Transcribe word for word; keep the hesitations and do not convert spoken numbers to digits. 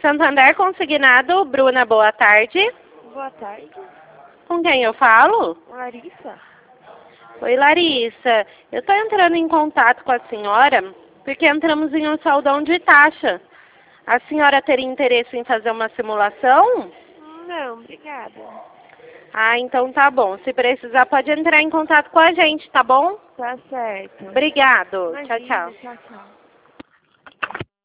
Santander Consignado, Bruna, boa tarde. Boa tarde. Com quem eu falo? Larissa? Oi, Larissa. Eu estou entrando em contato com a senhora porque entramos em um saldão de taxa. A senhora teria interesse em fazer uma simulação? Não, obrigada. Ah, então tá bom. Se precisar, pode entrar em contato com a gente, tá bom? Tá certo. Obrigado. Imagina, Tchau, tchau. tchau, tchau.